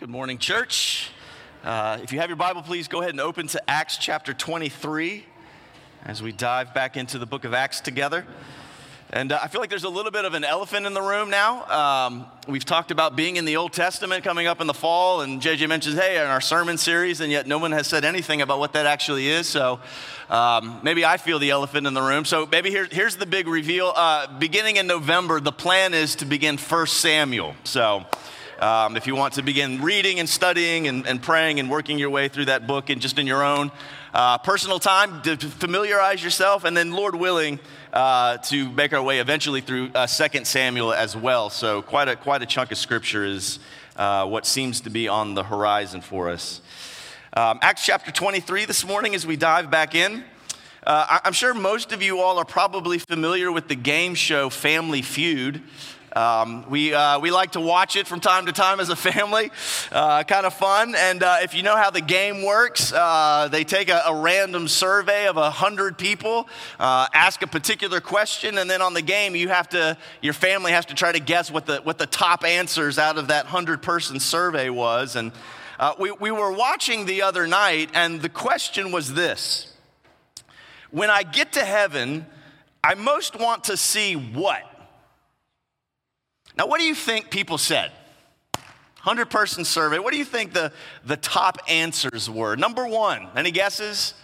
Good morning, church. If you have your Bible, please go ahead and open to Acts chapter 23 as we dive back into the book of Acts together. And I feel like there's a little bit of an elephant in the room now. We've talked about being in the Old Testament coming up in the fall, and JJ mentions, hey, in our sermon series, and yet no one has said anything about what that actually is. So maybe I feel the elephant in the room. So maybe here's the big reveal. Beginning in November, the plan is to begin 1 Samuel. So if you want to begin reading and studying and praying and working your way through that book and just in your own personal time to familiarize yourself, and then Lord willing, to make our way eventually through 2 Samuel as well. So quite a chunk of scripture is what seems to be on the horizon for us. Acts chapter 23 this morning as we dive back in. I'm sure most of you all are probably familiar with the game show Family Feud. We like to watch it from time to time as a family, kind of fun. And if you know how the game works, they take a random survey of 100 people, ask a particular question, and then on the game your family has to try to guess what the top answers out of that 100-person survey was. And we were watching the other night, and the question was this: when I get to heaven, I most want to see what? Now, what do you think people said? 100-person survey. What do you think the top answers were? Number one, any guesses?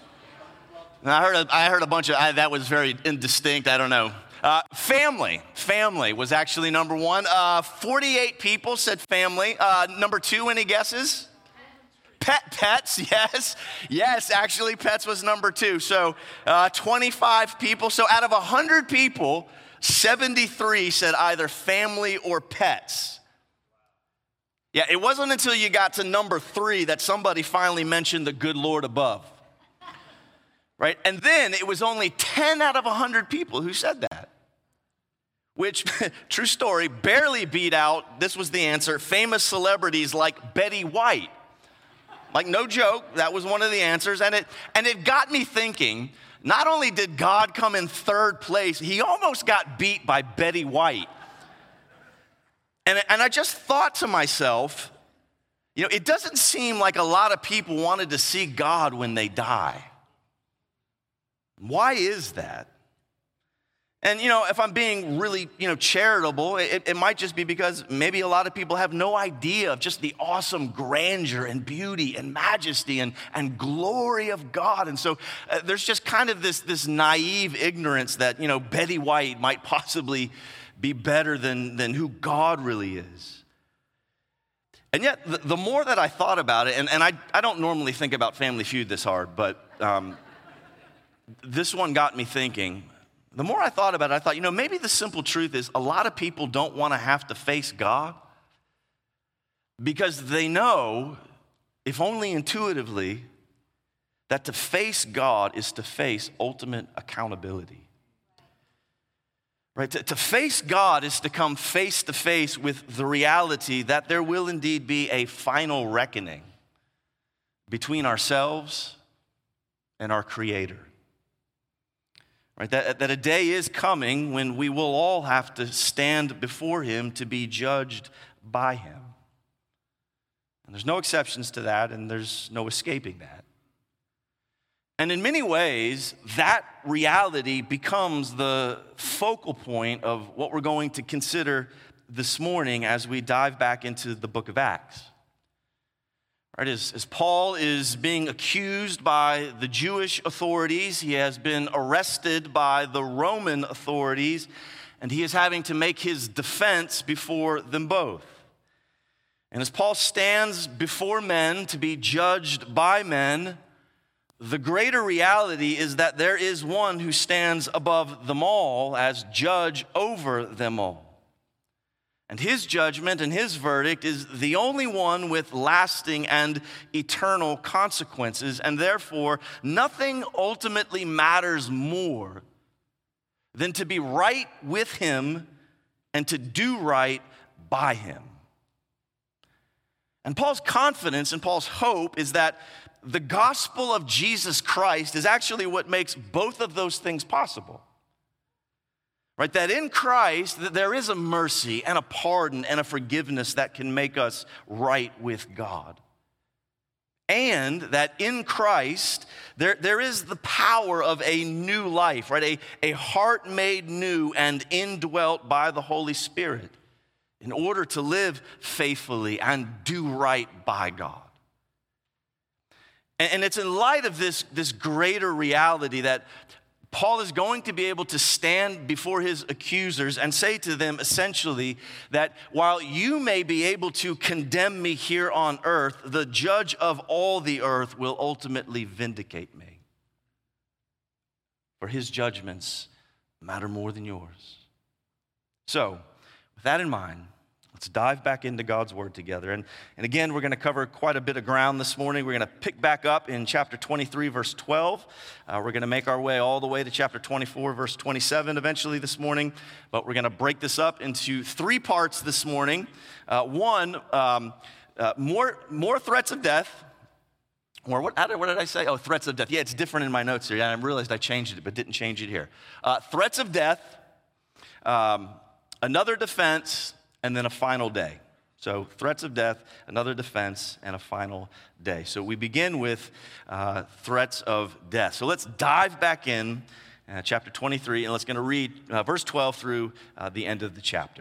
I heard a bunch of, that was very indistinct, I don't know. Family was actually number one. 48 people said family. Number two, any guesses? Pets, yes, actually pets was number two. So 25 people. So out of 100 people, 73 said either family or pets. Yeah, it wasn't until you got to number 3 that somebody finally mentioned the good Lord above. Right? And then it was only 10 out of 100 people who said that. Which, true story, barely beat out, this was the answer, famous celebrities like Betty White. Like, no joke, that was one of the answers. And it got me thinking, not only did God come in third place, he almost got beat by Betty White. And I just thought to myself, it doesn't seem like a lot of people wanted to see God when they die. Why is that? And, if I'm being really, charitable, it might just be because maybe a lot of people have no idea of just the awesome grandeur and beauty and majesty and glory of God. And so there's just kind of this naive ignorance that, Betty White might possibly be better than who God really is. And yet, the more that I thought about it, and I don't normally think about Family Feud this hard, but this one got me thinking. The more I thought about it, I thought, maybe the simple truth is a lot of people don't want to have to face God because they know, if only intuitively, that to face God is to face ultimate accountability. Right? To face God is to come face to face with the reality that there will indeed be a final reckoning between ourselves and our Creator. Right, that a day is coming when we will all have to stand before him to be judged by him. And there's no exceptions to that, and there's no escaping that. And in many ways, that reality becomes the focal point of what we're going to consider this morning as we dive back into the book of Acts. Right, as Paul is being accused by the Jewish authorities, he has been arrested by the Roman authorities, and he is having to make his defense before them both. And as Paul stands before men to be judged by men, the greater reality is that there is one who stands above them all as judge over them all. And his judgment and his verdict is the only one with lasting and eternal consequences, and therefore nothing ultimately matters more than to be right with him and to do right by him. And Paul's confidence and Paul's hope is that the gospel of Jesus Christ is actually what makes both of those things possible. right? That in Christ, that there is a mercy and a pardon and a forgiveness that can make us right with God. And that in Christ, there is the power of a new life, right? A heart made new and indwelt by the Holy Spirit in order to live faithfully and do right by God. And it's in light of this greater reality that Paul is going to be able to stand before his accusers and say to them essentially that while you may be able to condemn me here on earth, the judge of all the earth will ultimately vindicate me. For his judgments matter more than yours. So, with that in mind, let's dive back into God's word together. And again, we're going to cover quite a bit of ground this morning. We're going to pick back up in chapter 23, verse 12. We're going to make our way all the way to chapter 24, verse 27 eventually this morning. But we're going to break this up into three parts this morning. One, more threats of death. Or what did I say? Oh, threats of death. Yeah, it's different in my notes here. Yeah, I realized I changed it, but didn't change it here. Threats of death, another defense, and then a final day. So threats of death, another defense, and a final day. So we begin with threats of death. So let's dive back in chapter 23, and let's going to read verse 12 through the end of the chapter.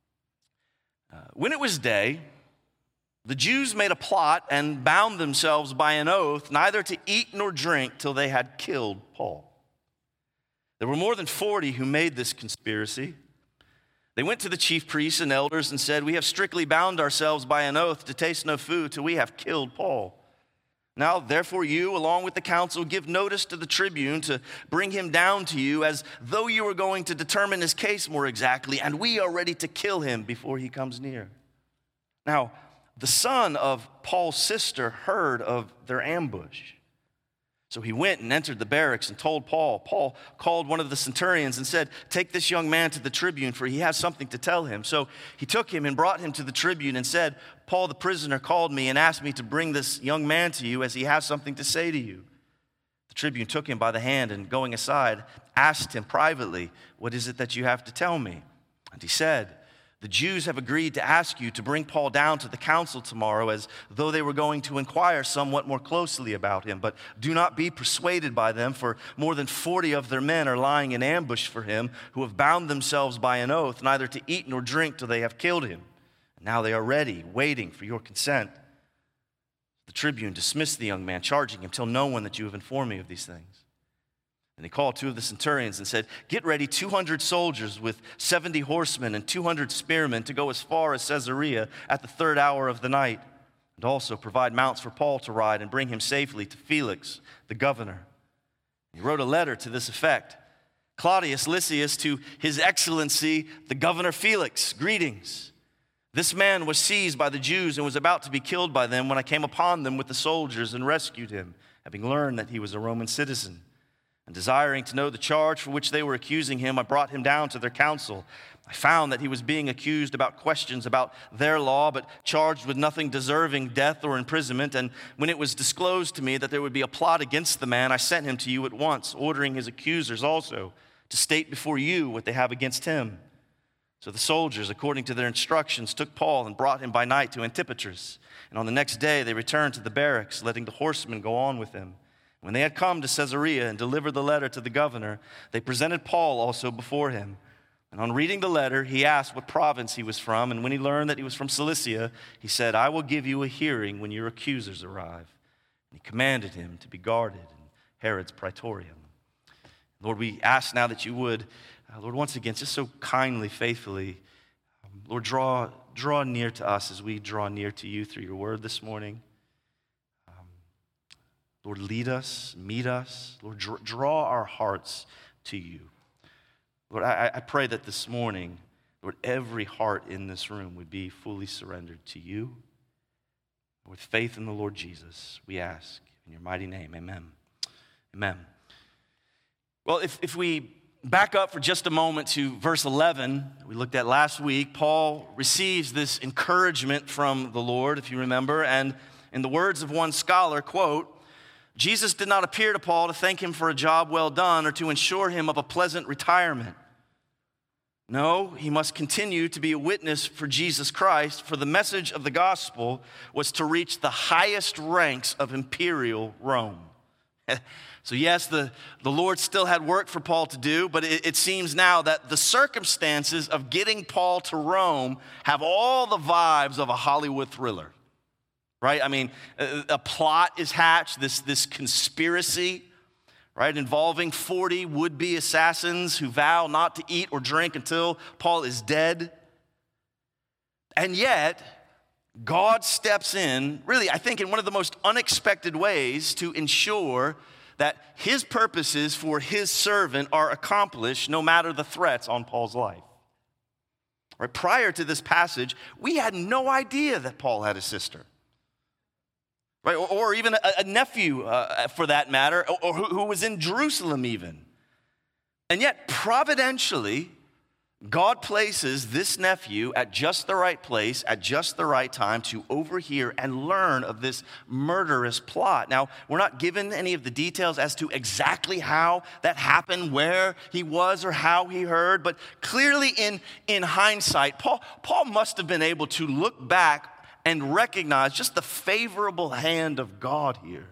When it was day, the Jews made a plot and bound themselves by an oath neither to eat nor drink till they had killed Paul. There were more than 40 who made this conspiracy. They went to the chief priests and elders and said, "We have strictly bound ourselves by an oath to taste no food till we have killed Paul. Now, therefore, you, along with the council, give notice to the tribune to bring him down to you as though you were going to determine his case more exactly, and we are ready to kill him before he comes near." Now, the son of Paul's sister heard of their ambush. So he went and entered the barracks and told Paul. Paul called one of the centurions and said, "Take this young man to the tribune, for he has something to tell him." So he took him and brought him to the tribune and said, "Paul the prisoner called me and asked me to bring this young man to you as he has something to say to you." The tribune took him by the hand and going aside, asked him privately, "What is it that you have to tell me?" And he said, "The Jews have agreed to ask you to bring Paul down to the council tomorrow as though they were going to inquire somewhat more closely about him. But do not be persuaded by them, for more than 40 of their men are lying in ambush for him, who have bound themselves by an oath neither to eat nor drink till they have killed him. And now they are ready, waiting for your consent." The tribune dismissed the young man, charging him, "Tell no one that you have informed me of these things." And he called two of the centurions and said, "Get ready 200 soldiers with 70 horsemen and 200 spearmen to go as far as Caesarea at the third hour of the night. And also provide mounts for Paul to ride and bring him safely to Felix, the governor." He wrote a letter to this effect: "Claudius Lysias, to his excellency, the governor Felix, greetings. This man was seized by the Jews and was about to be killed by them when I came upon them with the soldiers and rescued him, having learned that he was a Roman citizen. And desiring to know the charge for which they were accusing him, I brought him down to their council. I found that he was being accused about questions about their law, but charged with nothing deserving death or imprisonment. And when it was disclosed to me that there would be a plot against the man, I sent him to you at once, ordering his accusers also to state before you what they have against him." So the soldiers, according to their instructions, took Paul and brought him by night to Antipatris. And on the next day they returned to the barracks, letting the horsemen go on with him. When they had come to Caesarea and delivered the letter to the governor, they presented Paul also before him. And on reading the letter, he asked what province he was from. And when he learned that he was from Cilicia, he said, "I will give you a hearing when your accusers arrive." And he commanded him to be guarded in Herod's praetorium. Lord, we ask now that you would, Lord, once again, just so kindly, faithfully, Lord, draw near to us as we draw near to you through your word this morning. Lord, lead us, meet us. Lord, draw our hearts to you. Lord, I pray that this morning, Lord, every heart in this room would be fully surrendered to you. With faith in the Lord Jesus, we ask in your mighty name, amen. Amen. Well, if we back up for just a moment to verse 11, we looked at last week, Paul receives this encouragement from the Lord, if you remember, and in the words of one scholar, quote, "Jesus did not appear to Paul to thank him for a job well done or to ensure him of a pleasant retirement. No, he must continue to be a witness for Jesus Christ, for the message of the gospel was to reach the highest ranks of imperial Rome. So yes, the Lord still had work for Paul to do, but it seems now that the circumstances of getting Paul to Rome have all the vibes of a Hollywood thriller, right? I mean, a plot is hatched, this conspiracy, right, involving 40 would-be assassins who vow not to eat or drink until Paul is dead. And yet, God steps in, really, I think, in one of the most unexpected ways to ensure that his purposes for his servant are accomplished no matter the threats on Paul's life. Right, prior to this passage, we had no idea that Paul had a sister. Right, or even a nephew, for that matter, or who was in Jerusalem even. And yet, providentially, God places this nephew at just the right place, at just the right time to overhear and learn of this murderous plot. Now, we're not given any of the details as to exactly how that happened, where he was or how he heard, but clearly in hindsight, Paul must have been able to look back and recognize just the favorable hand of God here.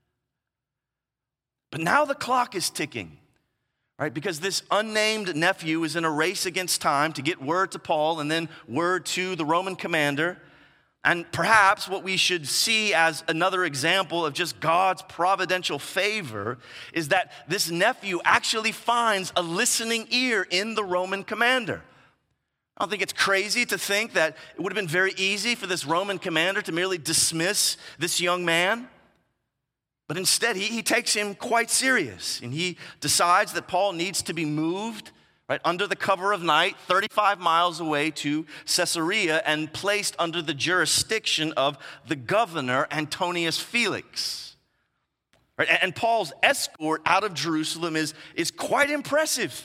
But now the clock is ticking, right? Because this unnamed nephew is in a race against time to get word to Paul and then word to the Roman commander. And perhaps what we should see as another example of just God's providential favor is that this nephew actually finds a listening ear in the Roman commander. I don't think it's crazy to think that it would have been very easy for this Roman commander to merely dismiss this young man. But instead, he takes him quite serious. And he decides that Paul needs to be moved, right, under the cover of night, 35 miles away to Caesarea and placed under the jurisdiction of the governor, Antonius Felix. Right, and Paul's escort out of Jerusalem is quite impressive.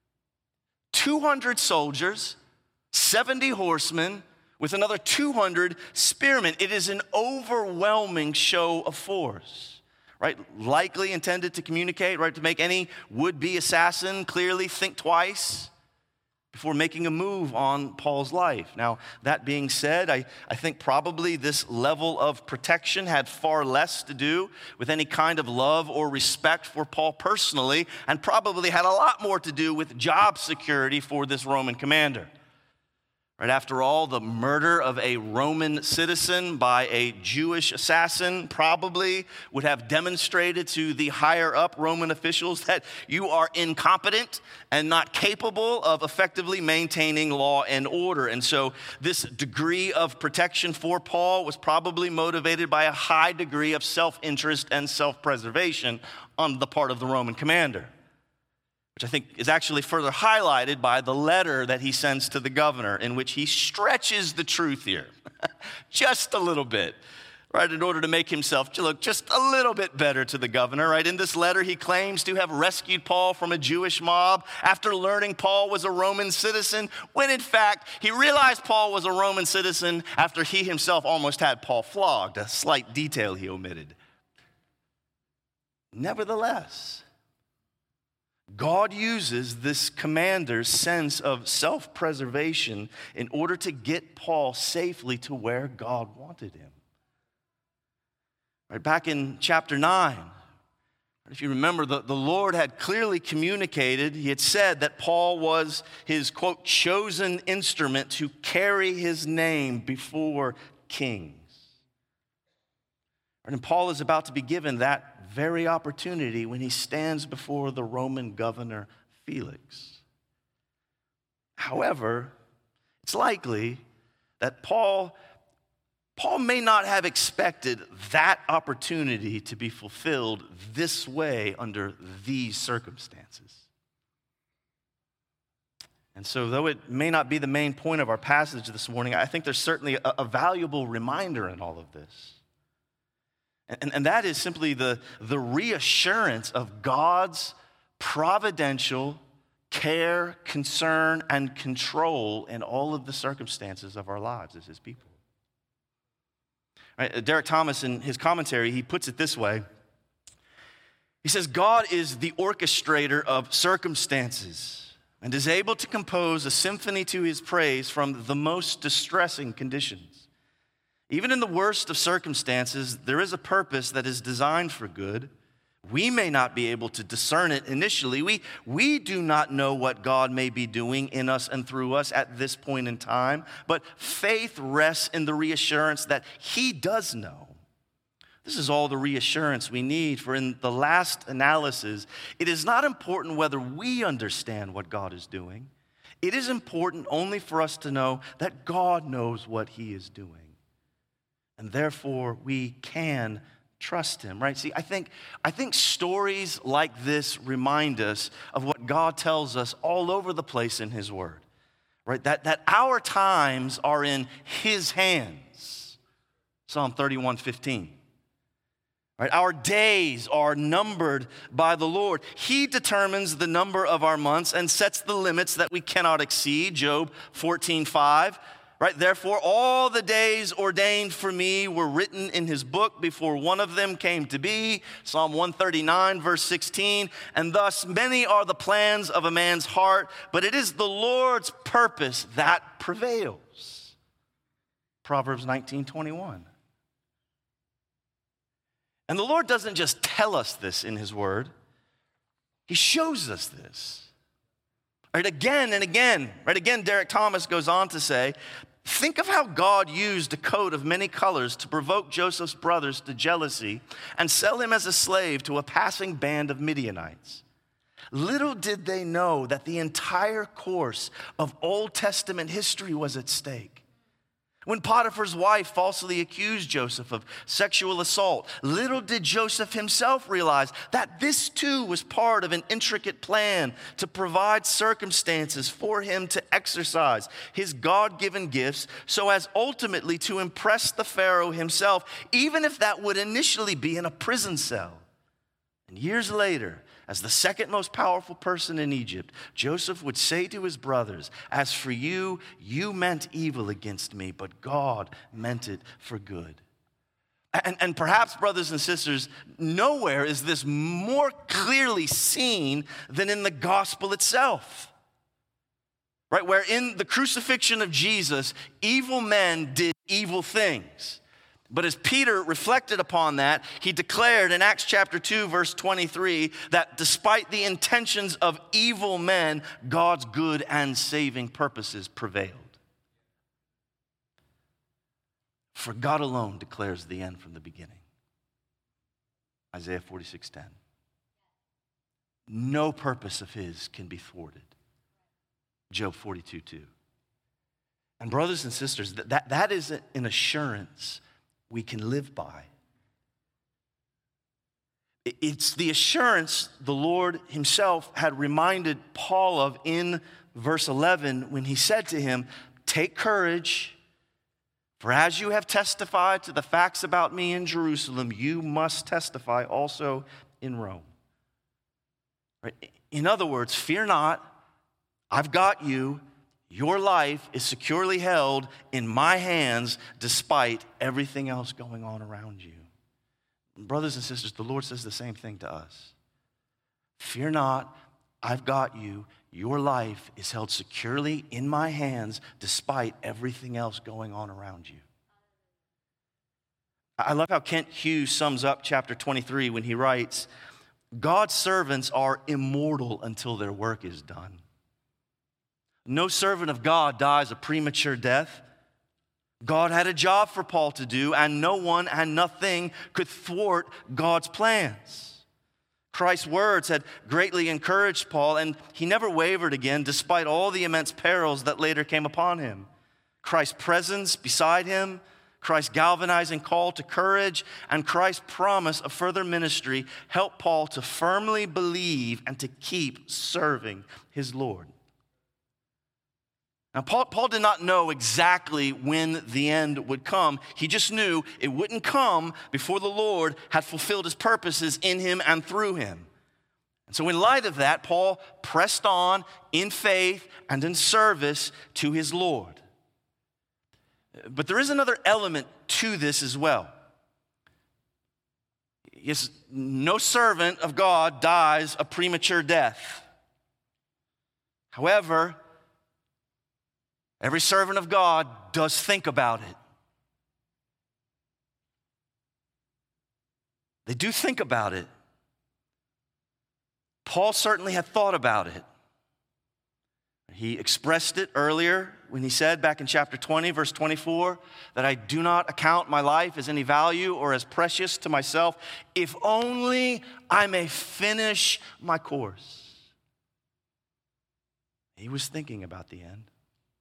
200 soldiers, 70 horsemen, with another 200 spearmen. It is an overwhelming show of force, right? Likely intended to communicate, right? To make any would-be assassin clearly think twice before making a move on Paul's life. Now, that being said, I think probably this level of protection had far less to do with any kind of love or respect for Paul personally, and probably had a lot more to do with job security for this Roman commander. Right, after all, the murder of a Roman citizen by a Jewish assassin probably would have demonstrated to the higher up Roman officials that you are incompetent and not capable of effectively maintaining law and order. And so this degree of protection for Paul was probably motivated by a high degree of self-interest and self-preservation on the part of the Roman commander, which I think is actually further highlighted by the letter that he sends to the governor, in which he stretches the truth here just a little bit, right, in order to make himself look just a little bit better to the governor, right? In this letter, he claims to have rescued Paul from a Jewish mob after learning Paul was a Roman citizen, when in fact, he realized Paul was a Roman citizen after he himself almost had Paul flogged, a slight detail he omitted. Nevertheless, God uses this commander's sense of self-preservation in order to get Paul safely to where God wanted him. Right, back in chapter 9, if you remember, the Lord had clearly communicated, he had said that Paul was his, quote, chosen instrument to carry his name before kings. And Paul is about to be given that very opportunity when he stands before the Roman governor Felix. However, it's likely that Paul may not have expected that opportunity to be fulfilled this way under these circumstances. And so, though it may not be the main point of our passage this morning, I think there's certainly a valuable reminder in all of this. And that is simply the reassurance of God's providential care, concern, and control in all of the circumstances of our lives as his people. Right? Derek Thomas, in his commentary, he puts it this way. He says, God is the orchestrator of circumstances, and is able to compose a symphony to his praise from the most distressing conditions. Even in the worst of circumstances, there is a purpose that is designed for good. We may not be able to discern it initially. We do not know what God may be doing in us and through us at this point in time, but faith rests in the reassurance that he does know. This is all the reassurance we need, for in the last analysis, it is not important whether we understand what God is doing. It is important only for us to know that God knows what he is doing. And therefore, we can trust him, right? See, I think stories like this remind us of what God tells us all over the place in his word, right? That our times are in his hands. Psalm 31:15. Right? Our days are numbered by the Lord. He determines the number of our months and sets the limits that we cannot exceed. Job 14:5. Right? Therefore, all the days ordained for me were written in his book before one of them came to be. Psalm 139, verse 16. And thus many are the plans of a man's heart, but it is the Lord's purpose that prevails. Proverbs 19:21. And the Lord doesn't just tell us this in his word. He shows us this. Right, again and again. Right, again, Derek Thomas goes on to say, think of how God used a coat of many colors to provoke Joseph's brothers to jealousy and sell him as a slave to a passing band of Midianites. Little did they know that the entire course of Old Testament history was at stake. When Potiphar's wife falsely accused Joseph of sexual assault, little did Joseph himself realize that this too was part of an intricate plan to provide circumstances for him to exercise his God-given gifts so as ultimately to impress the Pharaoh himself, even if that would initially be in a prison cell. And years later, as the second most powerful person in Egypt, Joseph would say to his brothers, as for you, you meant evil against me, but God meant it for good. And perhaps, brothers and sisters, nowhere is this more clearly seen than in the gospel itself. Right, where in the crucifixion of Jesus, evil men did evil things. But as Peter reflected upon that, he declared in Acts chapter 2, verse 23, that despite the intentions of evil men, God's good and saving purposes prevailed. For God alone declares the end from the beginning. Isaiah 46:10. No purpose of his can be thwarted. Job 42:2. And brothers and sisters, that is an assurance we can live by. It's the assurance the Lord himself had reminded Paul of in verse 11 when he said to him, take courage, for as you have testified to the facts about me in Jerusalem, you must testify also in Rome. Right? In other words, fear not, I've got you. Your life is securely held in my hands despite everything else going on around you. Brothers and sisters, the Lord says the same thing to us. Fear not, I've got you. Your life is held securely in my hands despite everything else going on around you. I love how Kent Hughes sums up chapter 23 when he writes, God's servants are immortal until their work is done. No servant of God dies a premature death. God had a job for Paul to do, and no one and nothing could thwart God's plans. Christ's words had greatly encouraged Paul, and he never wavered again despite all the immense perils that later came upon him. Christ's presence beside him, Christ's galvanizing call to courage, and Christ's promise of further ministry helped Paul to firmly believe and to keep serving his Lord. Now, Paul did not know exactly when the end would come. He just knew it wouldn't come before the Lord had fulfilled his purposes in him and through him. And so in light of that, Paul pressed on in faith and in service to his Lord. But there is another element to this as well. Yes, no servant of God dies a premature death. However, every servant of God does think about it. They do think about it. Paul certainly had thought about it. He expressed it earlier when he said back in chapter 20, verse 24, that I do not account my life as any value or as precious to myself, if only I may finish my course. He was thinking about the end.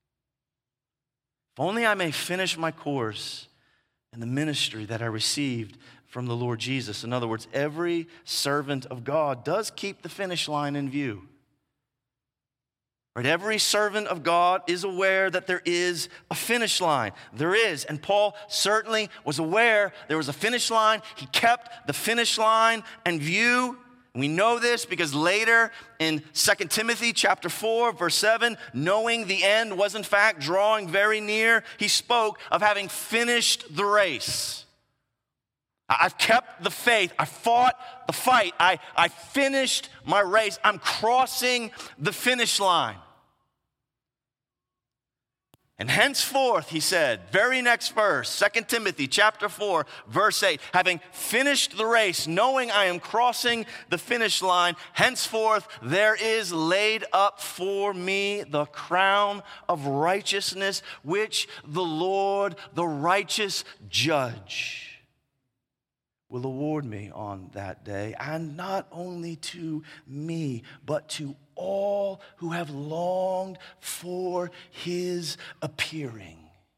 If only I may finish my course in the ministry that I received from the Lord Jesus. In other words, every servant of God does keep the finish line in view. Right? Every servant of God is aware that there is a finish line. There is. And Paul certainly was aware there was a finish line. He kept the finish line in view. We know this because later in 2 Timothy chapter 4, verse 7, knowing the end was in fact drawing very near, he spoke of having finished the race. I've kept the faith. I fought the fight. I finished my race. I'm crossing the finish line. And henceforth, he said, very next verse, 2 Timothy chapter 4, verse 8, having finished the race, knowing I am crossing the finish line, henceforth there is laid up for me the crown of righteousness, which the Lord, the righteous judge, will award me on that day, and not only to me, but to all who have longed for his appearing.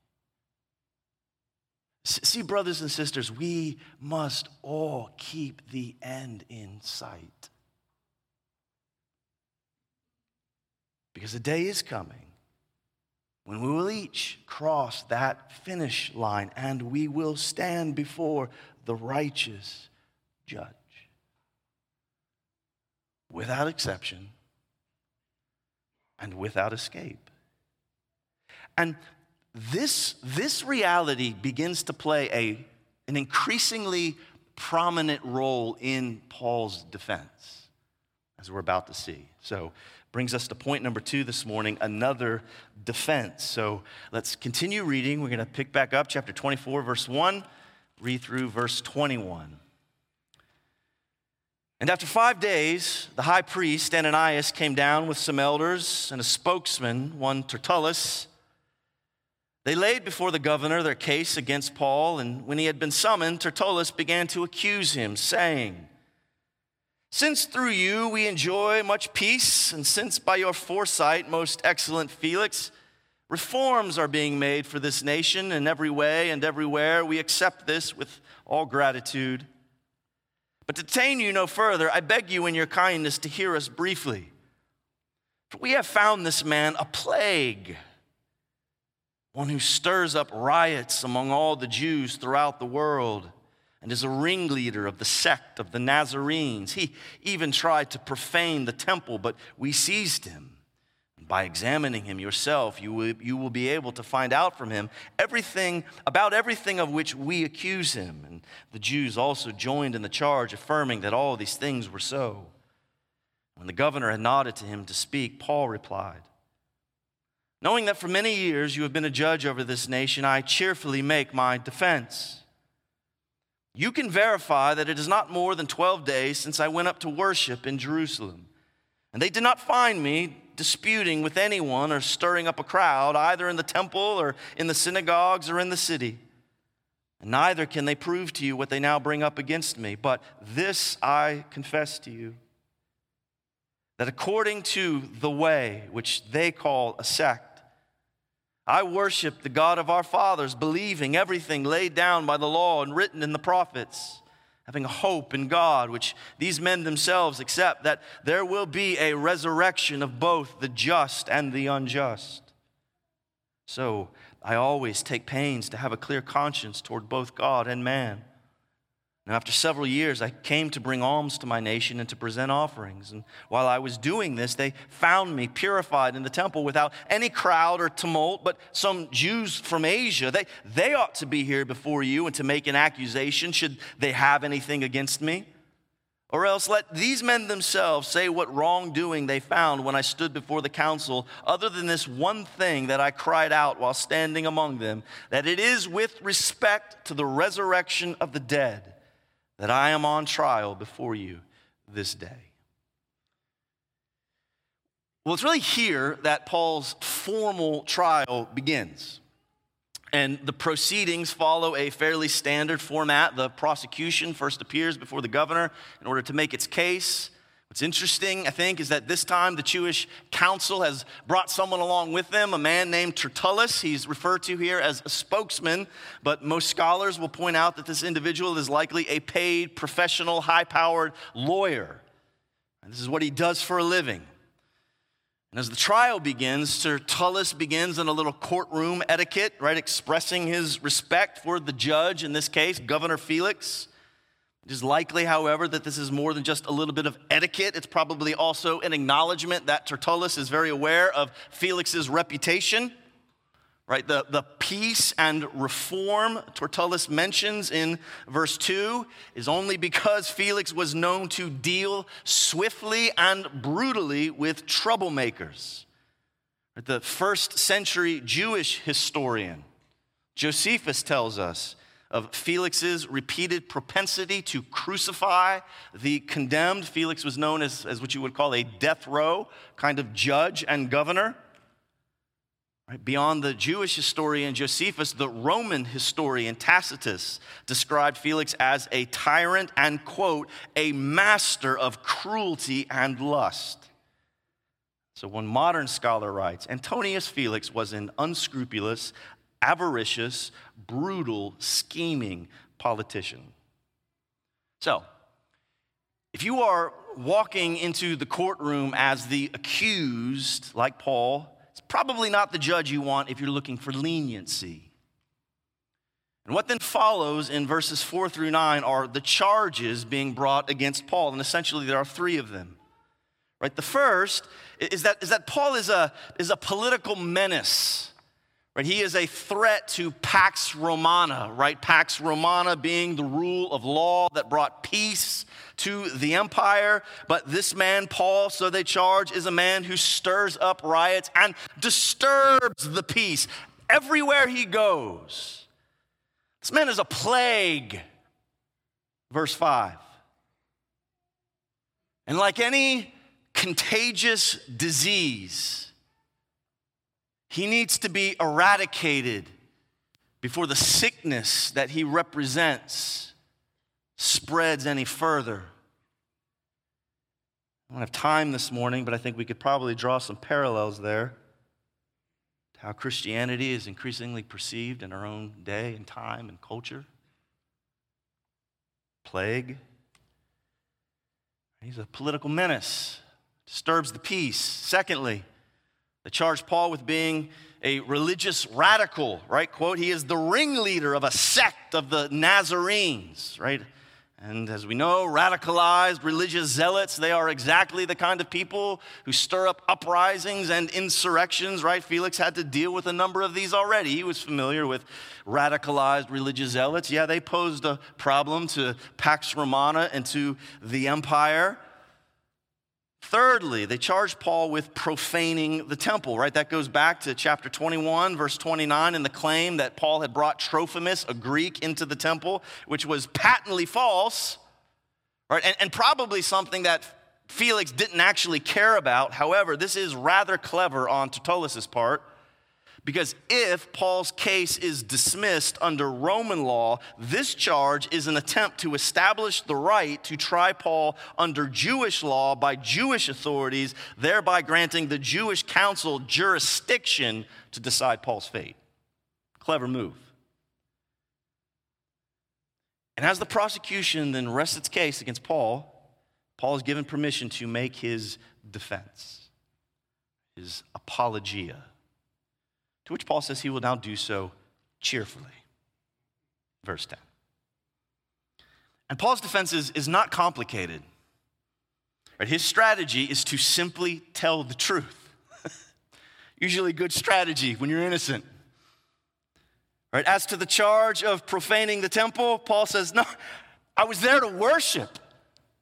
See, brothers and sisters, we must all keep the end in sight. Because a day is coming when we will each cross that finish line and we will stand before the righteous judge. Without exception and without escape. And this reality begins to play an increasingly prominent role in Paul's defense, as we're about to see. So brings us to point number 2 this morning, another defense. So let's continue reading. We're going to pick back up chapter 24, verse 1, read through verse 21. And after 5 days, the high priest Ananias came down with some elders and a spokesman, one Tertullus. They laid before the governor their case against Paul, and when he had been summoned, Tertullus began to accuse him, saying, "Since through you we enjoy much peace, and since by your foresight, most excellent Felix, reforms are being made for this nation in every way and everywhere, we accept this with all gratitude. But to detain you no further, I beg you in your kindness to hear us briefly. For we have found this man a plague, one who stirs up riots among all the Jews throughout the world, and is a ringleader of the sect of the Nazarenes. He even tried to profane the temple, but we seized him. And by examining him yourself, you will be able to find out from him everything of which we accuse him." And the Jews also joined in the charge, affirming that all these things were so. When the governor had nodded to him to speak, Paul replied, "Knowing that for many years you have been a judge over this nation, I cheerfully make my defense. You can verify that it is not more than 12 days since I went up to worship in Jerusalem. And they did not find me disputing with anyone or stirring up a crowd, either in the temple or in the synagogues or in the city. And neither can they prove to you what they now bring up against me. But this I confess to you, that according to the way which they call a sect, I worship the God of our fathers, believing everything laid down by the law and written in the prophets, having a hope in God, which these men themselves accept, that there will be a resurrection of both the just and the unjust. So I always take pains to have a clear conscience toward both God and man. And after several years, I came to bring alms to my nation and to present offerings. And while I was doing this, they found me purified in the temple without any crowd or tumult, but some Jews from Asia, they ought to be here before you and to make an accusation should they have anything against me. Or else let these men themselves say what wrongdoing they found when I stood before the council, other than this one thing that I cried out while standing among them, that it is with respect to the resurrection of the dead that I am on trial before you this day. Well, it's really here that Paul's formal trial begins. And the proceedings follow a fairly standard format. The prosecution first appears before the governor in order to make its case. What's interesting, I think, is that this time the Jewish council has brought someone along with them, a man named Tertullus. He's referred to here as a spokesman, but most scholars will point out that this individual is likely a paid, professional, high-powered lawyer. And this is what he does for a living. And as the trial begins, Tertullus begins in a little courtroom etiquette, right, expressing his respect for the judge, in this case, Governor Felix. It is likely, however, that this is more than just a little bit of etiquette. It's probably also an acknowledgement that Tertullus is very aware of Felix's reputation. Right, the peace and reform Tertullus mentions in verse 2 is only because Felix was known to deal swiftly and brutally with troublemakers. The first century Jewish historian Josephus tells us of Felix's repeated propensity to crucify the condemned. Felix was known as what you would call a death row kind of judge and governor. Beyond the Jewish historian Josephus, the Roman historian Tacitus described Felix as a tyrant and, quote, a master of cruelty and lust. So one modern scholar writes, Antonius Felix was an unscrupulous, avaricious, brutal, scheming politician. So, if you are walking into the courtroom as the accused, like Paul, it's probably not the judge you want if you're looking for leniency. And what then follows in verses 4 through 9 are the charges being brought against Paul, and essentially there are three of them. Right? The first is that Paul is a political menace. Right? He is a threat to Pax Romana, right? Pax Romana being the rule of law that brought peace to the empire. But this man, Paul, so they charge, is a man who stirs up riots and disturbs the peace everywhere he goes. This man is a plague. Verse 5. And like any contagious disease, he needs to be eradicated before the sickness that he represents spreads any further. I don't have time this morning, but I think we could probably draw some parallels there to how Christianity is increasingly perceived in our own day and time and culture. Plague. He's a political menace, disturbs the peace. Secondly, they charge Paul with being a religious radical, right? Quote, he is the ringleader of a sect of the Nazarenes, right? And as we know, radicalized religious zealots, they are exactly the kind of people who stir up uprisings and insurrections, right? Felix had to deal with a number of these already. He was familiar with radicalized religious zealots. Yeah, they posed a problem to Pax Romana and to the empire. Thirdly, they charge Paul with profaning the temple, right? That goes back to chapter 21, verse 29, and the claim that Paul had brought Trophimus, a Greek, into the temple, which was patently false, right? And probably something that Felix didn't actually care about. However, this is rather clever on Tertullus's part, because if Paul's case is dismissed under Roman law, this charge is an attempt to establish the right to try Paul under Jewish law by Jewish authorities, thereby granting the Jewish council jurisdiction to decide Paul's fate. Clever move. And as the prosecution then rests its case against Paul, Paul is given permission to make his defense, his apologia. To which Paul says he will now do so cheerfully. Verse 10. And Paul's defense is not complicated. Right? His strategy is to simply tell the truth. Usually good strategy when you're innocent. Right? As to the charge of profaning the temple, Paul says, no, I was there to worship.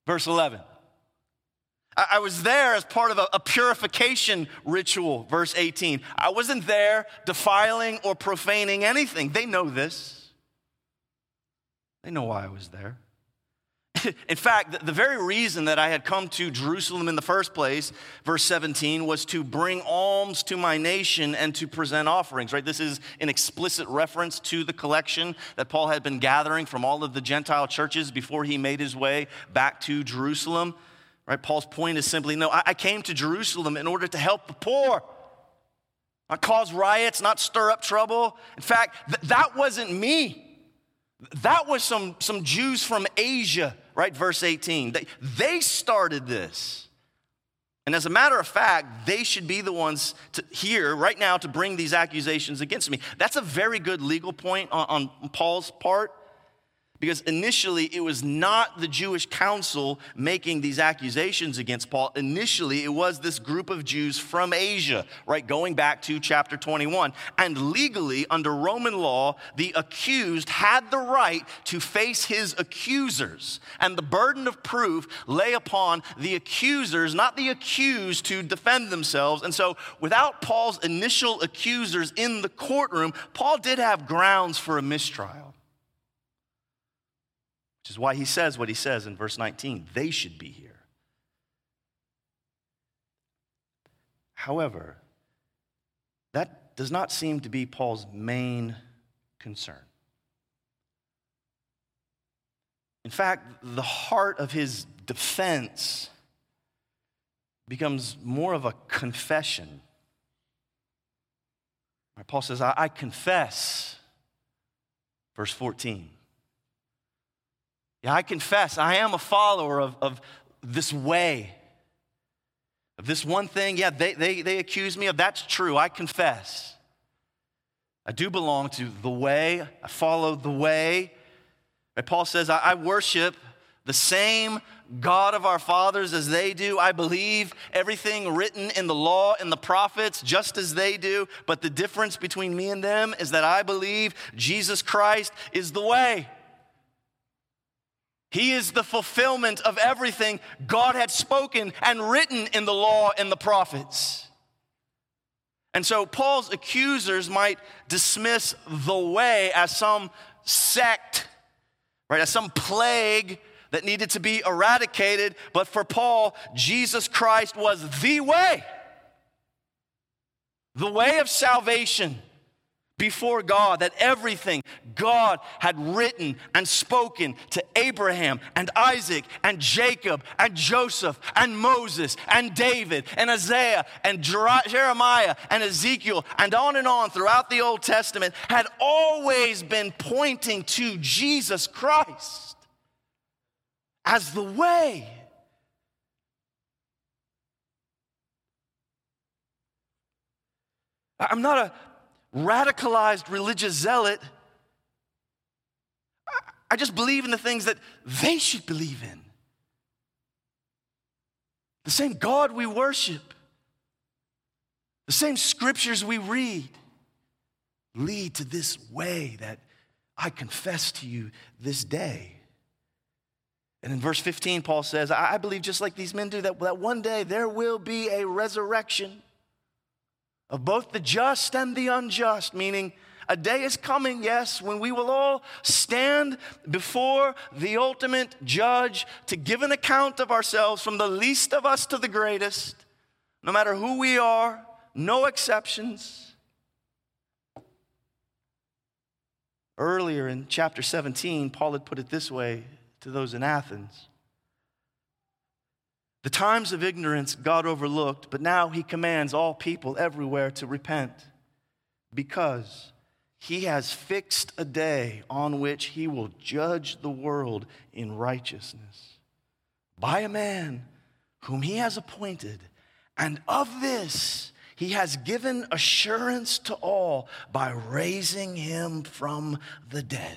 Verse 11. I was there as part of a purification ritual, verse 18. I wasn't there defiling or profaning anything. They know this. They know why I was there. In fact, the very reason that I had come to Jerusalem in the first place, verse 17, was to bring alms to my nation and to present offerings, right? This is an explicit reference to the collection that Paul had been gathering from all of the Gentile churches before he made his way back to Jerusalem, right? Paul's point is simply, no, I came to Jerusalem in order to help the poor, not cause riots, not stir up trouble. In fact, that wasn't me. That was some Jews from Asia, right? Verse 18. They started this. And as a matter of fact, they should be the ones here right now to bring these accusations against me. That's a very good legal point on Paul's part, because initially it was not the Jewish council making these accusations against Paul. Initially, it was this group of Jews from Asia, right, going back to chapter 21. And legally, under Roman law, the accused had the right to face his accusers. And the burden of proof lay upon the accusers, not the accused, to defend themselves. And so without Paul's initial accusers in the courtroom, Paul did have grounds for a mistrial. Which is why he says what he says in verse 19. They should be here. However, that does not seem to be Paul's main concern. In fact, the heart of his defense becomes more of a confession. Paul says, I confess, verse 14. Yeah, I confess, I am a follower of this way. Of this one thing, yeah, they accuse me of, that's true, I confess. I do belong to the way, I follow the way. Right, Paul says, I worship the same God of our fathers as they do. I believe everything written in the law and the prophets just as they do. But the difference between me and them is that I believe Jesus Christ is the way. He is the fulfillment of everything God had spoken and written in the law and the prophets. And so Paul's accusers might dismiss the way as some sect, right, as some plague that needed to be eradicated. But for Paul, Jesus Christ was the way of salvation before God, that everything God had written and spoken to Abraham and Isaac and Jacob and Joseph and Moses and David and Isaiah and Jeremiah and Ezekiel and on throughout the Old Testament had always been pointing to Jesus Christ as the way. I'm not a radicalized religious zealot. I just believe in the things that they should believe in. The same God we worship, the same scriptures we read lead to this way that I confess to you this day. And in verse 15, Paul says, I believe just like these men do, that one day there will be a resurrection of both the just and the unjust, meaning a day is coming, yes, when we will all stand before the ultimate judge to give an account of ourselves, from the least of us to the greatest, no matter who we are, no exceptions. Earlier in chapter 17, Paul had put it this way to those in Athens. The times of ignorance God overlooked, but now he commands all people everywhere to repent, because he has fixed a day on which he will judge the world in righteousness by a man whom he has appointed. And of this he has given assurance to all by raising him from the dead.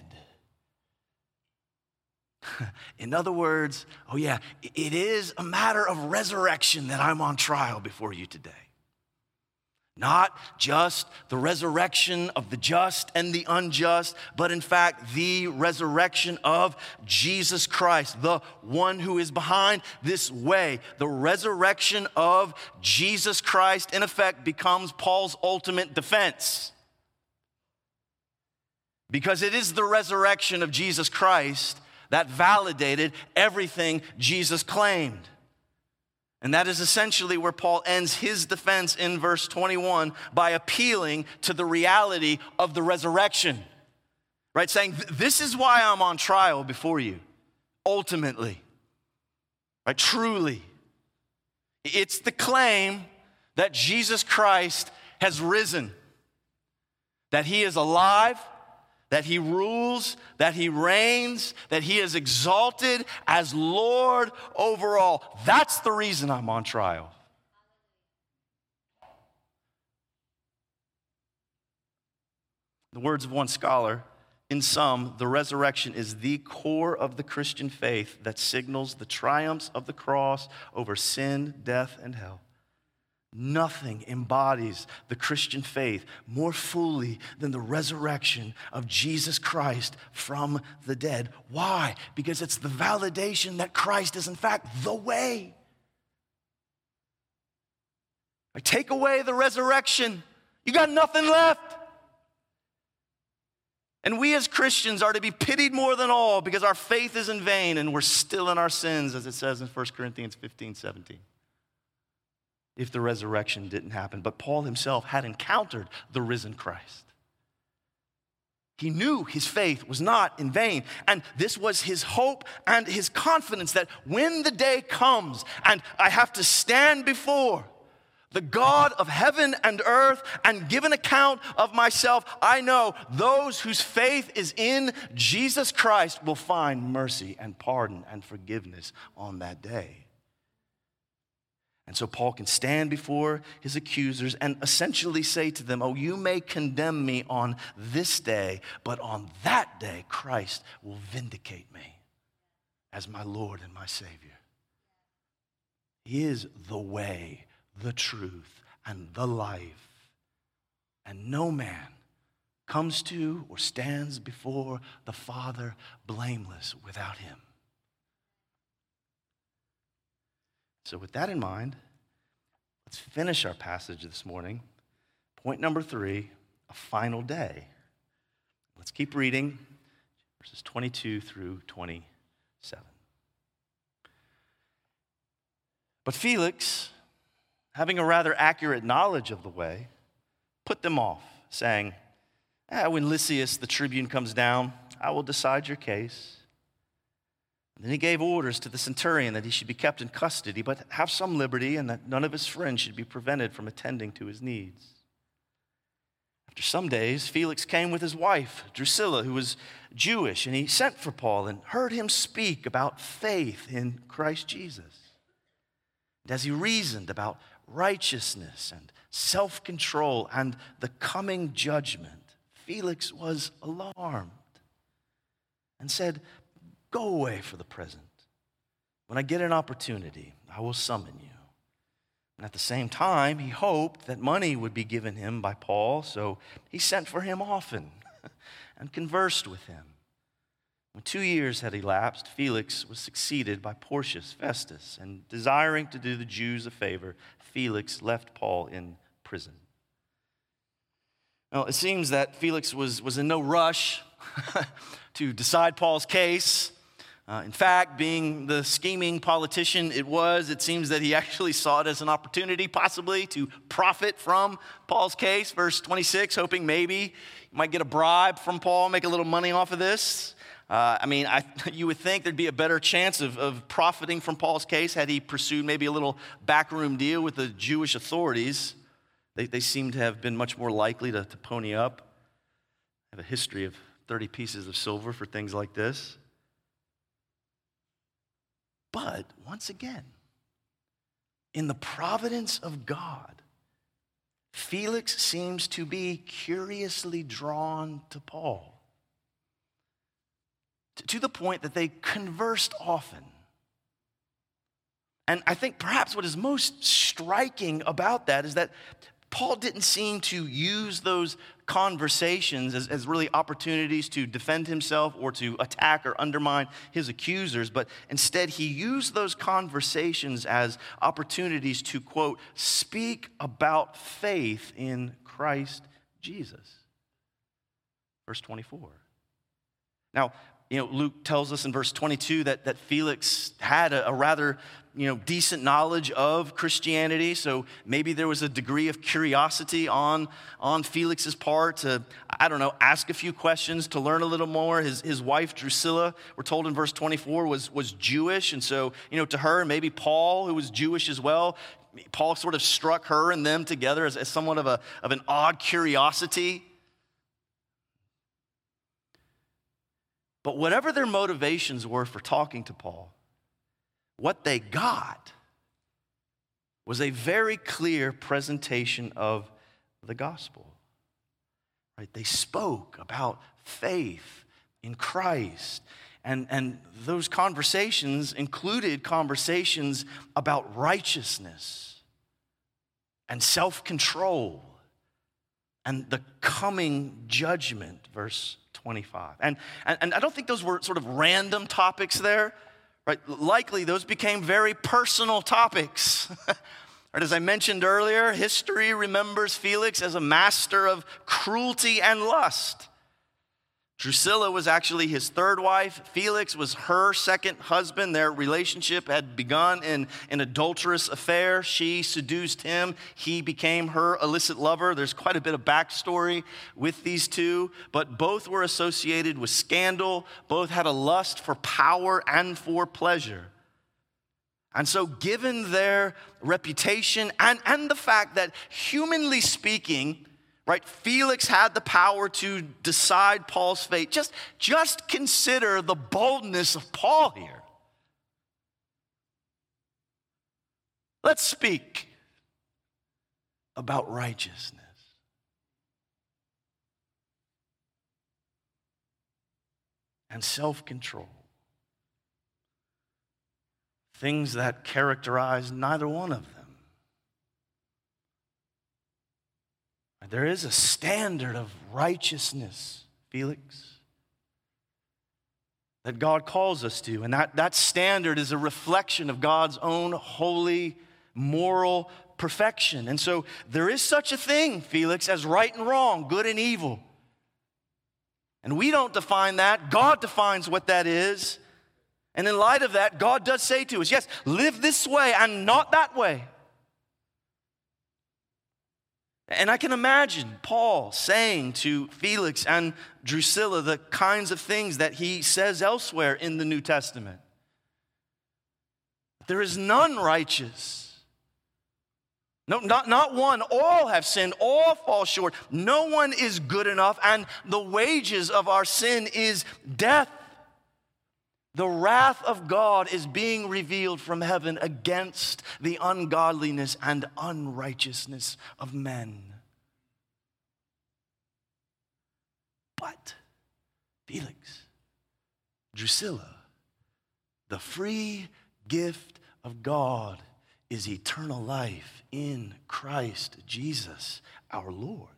In other words, oh yeah, it is a matter of resurrection that I'm on trial before you today. Not just the resurrection of the just and the unjust, but in fact, the resurrection of Jesus Christ, the one who is behind this way. The resurrection of Jesus Christ, in effect, becomes Paul's ultimate defense. Because it is the resurrection of Jesus Christ that validated everything Jesus claimed. And that is essentially where Paul ends his defense in verse 21 by appealing to the reality of the resurrection, right? Saying, this is why I'm on trial before you, ultimately, right? Truly. It's the claim that Jesus Christ has risen, that he is alive, that he rules, that he reigns, that he is exalted as Lord over all. That's the reason I'm on trial. The words of one scholar, in sum, the resurrection is the core of the Christian faith that signals the triumphs of the cross over sin, death, and hell. Nothing embodies the Christian faith more fully than the resurrection of Jesus Christ from the dead. Why? Because it's the validation that Christ is in fact the way. Take away the resurrection, you got nothing left. And we as Christians are to be pitied more than all because our faith is in vain and we're still in our sins, as it says in 1 Corinthians 15:17. If the resurrection didn't happen. But Paul himself had encountered the risen Christ. He knew his faith was not in vain. And this was his hope and his confidence that when the day comes and I have to stand before the God of heaven and earth and give an account of myself, I know those whose faith is in Jesus Christ will find mercy and pardon and forgiveness on that day. And so Paul can stand before his accusers and essentially say to them, oh, you may condemn me on this day, but on that day, Christ will vindicate me as my Lord and my Savior. He is the way, the truth, and the life. And no man comes to or stands before the Father blameless without him. So with that in mind, let's finish our passage this morning. Point number 3, a final day. Let's keep reading, verses 22 through 27. But Felix, having a rather accurate knowledge of the way, put them off, saying, when Lysias the tribune comes down, I will decide your case. And then he gave orders to the centurion that he should be kept in custody, but have some liberty, and that none of his friends should be prevented from attending to his needs. After some days, Felix came with his wife, Drusilla, who was Jewish, and he sent for Paul and heard him speak about faith in Christ Jesus. And as he reasoned about righteousness and self-control and the coming judgment, Felix was alarmed and said, go away for the present. When I get an opportunity, I will summon you. And at the same time, he hoped that money would be given him by Paul, so he sent for him often and conversed with him. When 2 years had elapsed, Felix was succeeded by Porcius Festus, and desiring to do the Jews a favor, Felix left Paul in prison. Now, it seems that Felix was in no rush to decide Paul's case. In fact, being the scheming politician it seems that he actually saw it as an opportunity possibly to profit from Paul's case. Verse 26, hoping maybe he might get a bribe from Paul, make a little money off of this. You would think there'd be a better chance of profiting from Paul's case had he pursued maybe a little backroom deal with the Jewish authorities. They seem to have been much more likely to pony up. I have a history of 30 pieces of silver for things like this. But once again, in the providence of God, Felix seems to be curiously drawn to Paul, to the point that they conversed often. And I think perhaps what is most striking about that is that Paul didn't seem to use those conversations as really opportunities to defend himself or to attack or undermine his accusers, but instead he used those conversations as opportunities to, quote, speak about faith in Christ Jesus. Verse 24. Now, Luke tells us in verse 22 that Felix had a rather, decent knowledge of Christianity. So maybe there was a degree of curiosity on Felix's part to, ask a few questions to learn a little more. His wife, Drusilla, we're told in verse 24, was Jewish. And so, to her, and maybe Paul, who was Jewish as well, Paul sort of struck her and them together as somewhat of an odd curiosity. But whatever their motivations were for talking to Paul, what they got was a very clear presentation of the gospel. Right? They spoke about faith in Christ. And those conversations included conversations about righteousness and self-control and the coming judgment, verse 25. And I don't think those were sort of random topics there, right? Likely those became very personal topics. Right, as I mentioned earlier, history remembers Felix as a master of cruelty and lust. Drusilla was actually his third wife. Felix was her second husband. Their relationship had begun in an adulterous affair. She seduced him. He became her illicit lover. There's quite a bit of backstory with these two, but both were associated with scandal. Both had a lust for power and for pleasure. And so given their reputation and the fact that, humanly speaking, right, Felix had the power to decide Paul's fate. Just consider the boldness of Paul here. Let's speak about righteousness. And self-control. Things that characterize neither one of them. There is a standard of righteousness, Felix, that God calls us to. And that standard is a reflection of God's own holy, moral perfection. And so there is such a thing, Felix, as right and wrong, good and evil. And we don't define that. God defines what that is. And in light of that, God does say to us, yes, live this way and not that way. And I can imagine Paul saying to Felix and Drusilla the kinds of things that he says elsewhere in the New Testament. There is none righteous. No, not one. All have sinned. All fall short. No one is good enough. And the wages of our sin is death. The wrath of God is being revealed from heaven against the ungodliness and unrighteousness of men. But, Felix, Drusilla, the free gift of God is eternal life in Christ Jesus our Lord.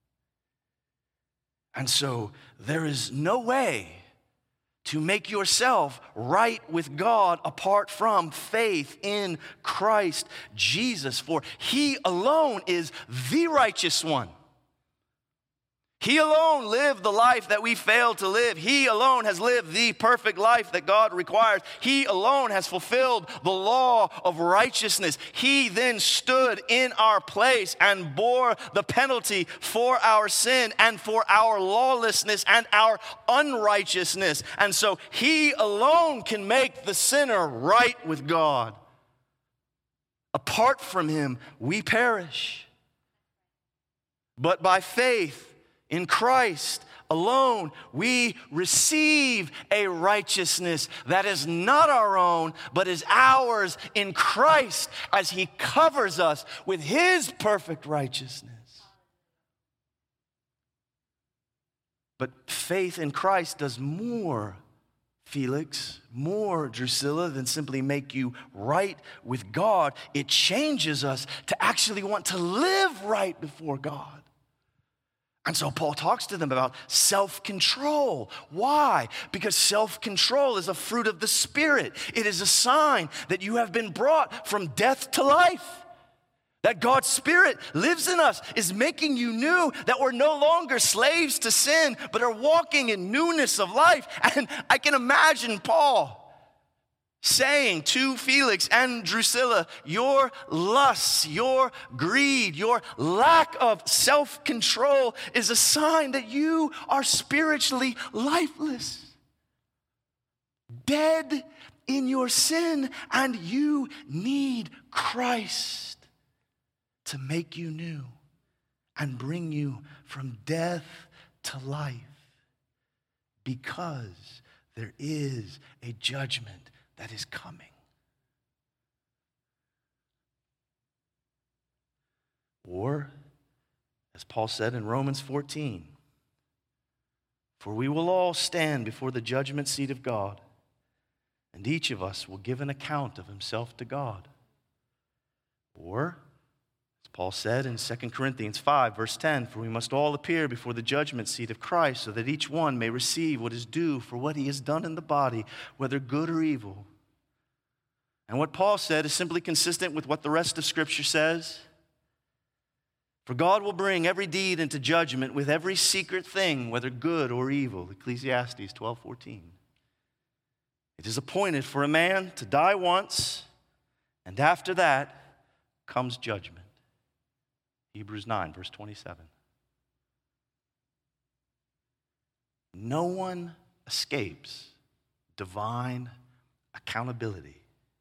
And so there is no way to make yourself right with God apart from faith in Christ Jesus, for He alone is the righteous one. He alone lived the life that we failed to live. He alone has lived the perfect life that God requires. He alone has fulfilled the law of righteousness. He then stood in our place and bore the penalty for our sin and for our lawlessness and our unrighteousness. And so He alone can make the sinner right with God. Apart from Him, we perish. But by faith in Christ alone, we receive a righteousness that is not our own, but is ours in Christ as He covers us with His perfect righteousness. But faith in Christ does more, Felix, more, Drusilla, than simply make you right with God. It changes us to actually want to live right before God. And so Paul talks to them about self-control. Why? Because self-control is a fruit of the Spirit. It is a sign that you have been brought from death to life. That God's Spirit lives in us, is making you new, that we're no longer slaves to sin, but are walking in newness of life. And I can imagine Paul saying to Felix and Drusilla, your lusts, your greed, your lack of self-control is a sign that you are spiritually lifeless, dead in your sin, and you need Christ to make you new and bring you from death to life, because there is a judgment that is coming. Or, as Paul said in Romans 14, for we will all stand before the judgment seat of God, and each of us will give an account of himself to God. Or, Paul said in 2 Corinthians 5, verse 10, for we must all appear before the judgment seat of Christ, so that each one may receive what is due for what he has done in the body, whether good or evil. And what Paul said is simply consistent with what the rest of Scripture says. For God will bring every deed into judgment with every secret thing, whether good or evil. Ecclesiastes 12:14. It is appointed for a man to die once, and after that comes judgment. Hebrews 9, verse 27. No one escapes divine accountability.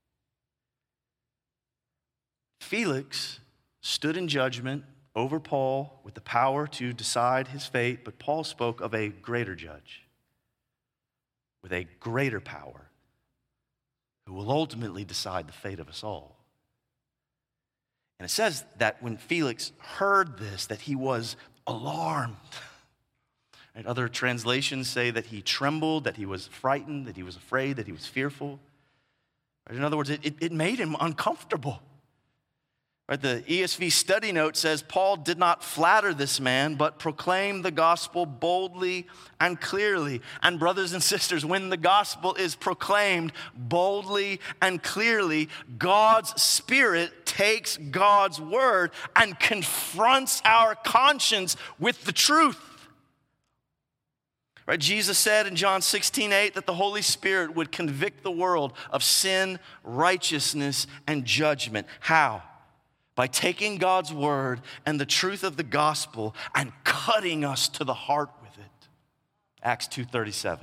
Felix stood in judgment over Paul with the power to decide his fate, but Paul spoke of a greater judge with a greater power who will ultimately decide the fate of us all. And it says that when Felix heard this, that he was alarmed. And other translations say that he trembled, that he was frightened, that he was afraid, that he was fearful. In other words, it made him uncomfortable. The ESV study note says, Paul did not flatter this man, but proclaimed the gospel boldly and clearly. And brothers and sisters, when the gospel is proclaimed boldly and clearly, God's Spirit takes God's word and confronts our conscience with the truth. Right? Jesus said in John 16:8 that the Holy Spirit would convict the world of sin, righteousness, and judgment. How? By taking God's word and the truth of the gospel and cutting us to the heart with it. Acts 2:37.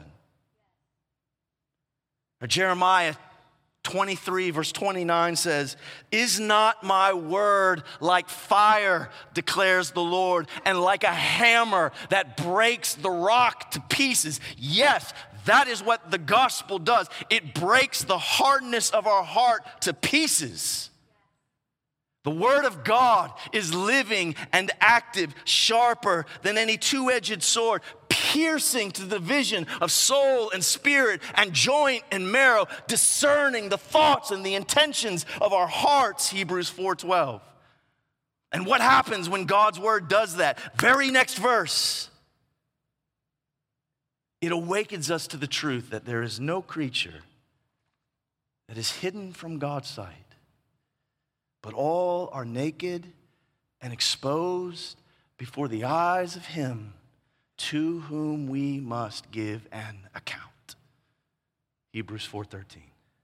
Jeremiah 23 verse 29 says, is not my word like fire, declares the Lord, and like a hammer that breaks the rock to pieces? Yes, that is what the gospel does. It breaks the hardness of our heart to pieces. The word of God is living and active, sharper than any two-edged sword, piercing to the division of soul and spirit and joint and marrow, discerning the thoughts and the intentions of our hearts, Hebrews 4:12. And what happens when God's word does that? Very next verse. It awakens us to the truth that there is no creature that is hidden from God's sight, but all are naked and exposed before the eyes of him to whom we must give an account. Hebrews 4:13.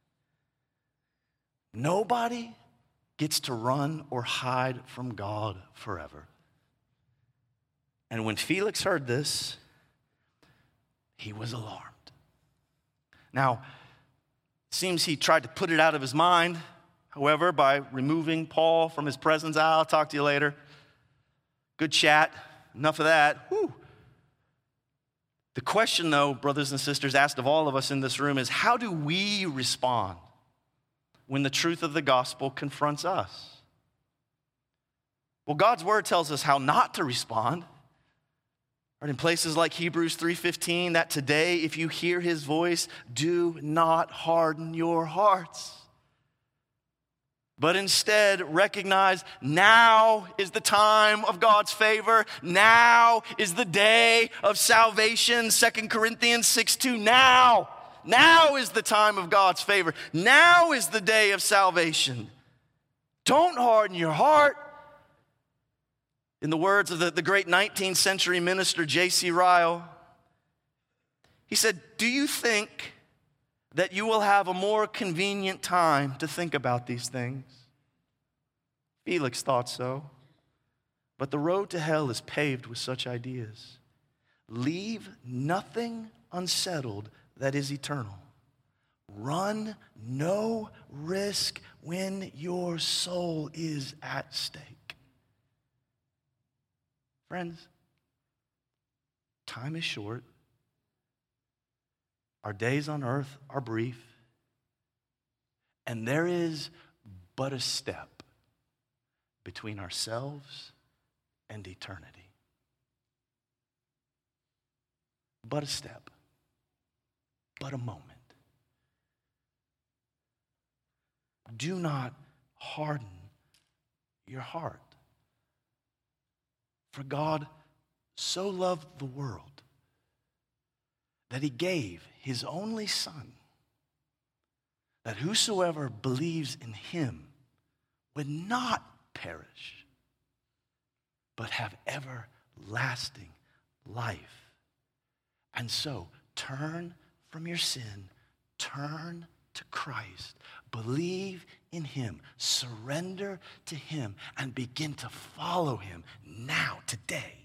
Nobody gets to run or hide from God forever. And when Felix heard this, he was alarmed. Now, it seems he tried to put it out of his mind, however, by removing Paul from his presence. I'll talk to you later. Good chat. Enough of that. Whew. The question, though, brothers and sisters, asked of all of us in this room is, how do we respond when the truth of the gospel confronts us? Well, God's word tells us how not to respond. Right, in places like Hebrews 3:15, that today, if you hear his voice, do not harden your hearts. But instead, recognize now is the time of God's favor. Now is the day of salvation. 2 Corinthians 6:2. Now is the time of God's favor. Now is the day of salvation. Don't harden your heart. In the words of the great 19th century minister J.C. Ryle, he said, "Do you think that you will have a more convenient time to think about these things?" Felix thought so. But the road to hell is paved with such ideas. Leave nothing unsettled that is eternal. Run no risk when your soul is at stake. Friends, time is short. Our days on earth are brief. And there is but a step between ourselves and eternity. But a step. But a moment. Do not harden your heart. For God so loved the world that he gave his only Son, that whosoever believes in him would not perish, but have everlasting life. And so, turn from your sin, turn to Christ, believe in him, surrender to him, and begin to follow him now, today.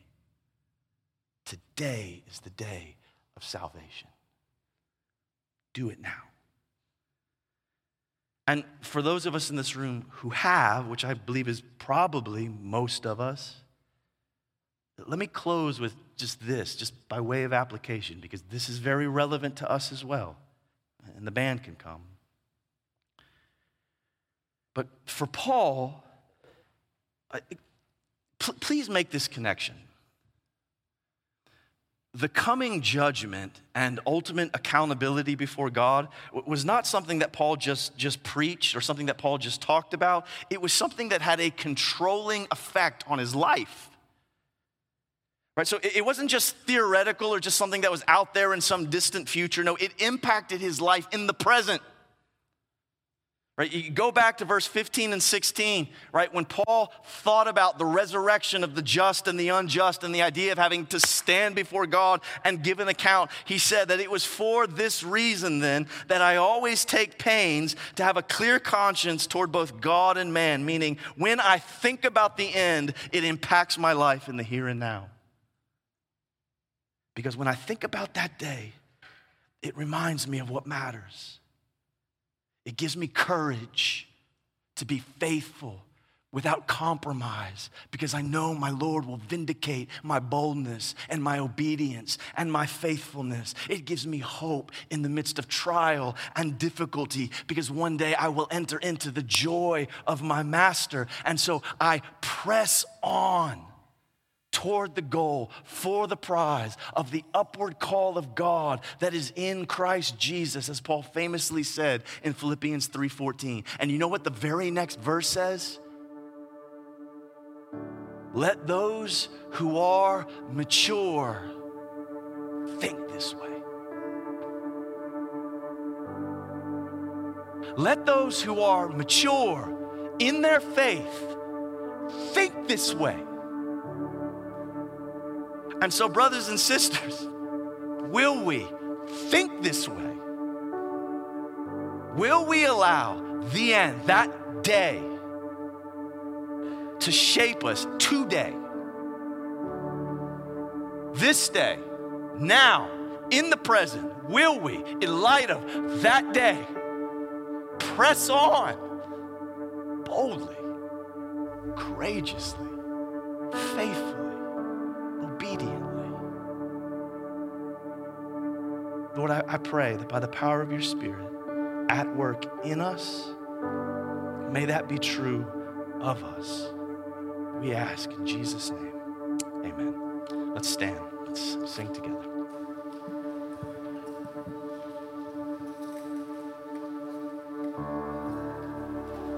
Today is the day of salvation. Do it now. And for those of us in this room who have, which I believe is probably most of us, let me close with just this, just by way of application, because this is very relevant to us as well. And the band can come. But for Paul, please make this connection. The coming judgment and ultimate accountability before God was not something that Paul just preached or something that Paul just talked about. It was something that had a controlling effect on his life. Right? So it wasn't just theoretical or just something that was out there in some distant future. No, it impacted his life in the present. Right? You go back to verse 15 and 16, right? When Paul thought about the resurrection of the just and the unjust and the idea of having to stand before God and give an account, he said that it was for this reason then that I always take pains to have a clear conscience toward both God and man, meaning when I think about the end, it impacts my life in the here and now. Because when I think about that day, it reminds me of what matters. It gives me courage to be faithful without compromise because I know my Lord will vindicate my boldness and my obedience and my faithfulness. It gives me hope in the midst of trial and difficulty because one day I will enter into the joy of my master. And so I press on toward the goal for the prize of the upward call of God that is in Christ Jesus, as Paul famously said in Philippians 3:14. And you know what the very next verse says? Let those who are mature think this way. Let those who are mature in their faith think this way. And so, brothers and sisters, will we think this way? Will we allow the end, that day, to shape us today? This day, now, in the present, will we, in light of that day, press on boldly, courageously, faithfully, obediently? Lord, I pray that by the power of your Spirit at work in us, may that be true of us. We ask in Jesus' name, amen. Let's stand. Let's sing together.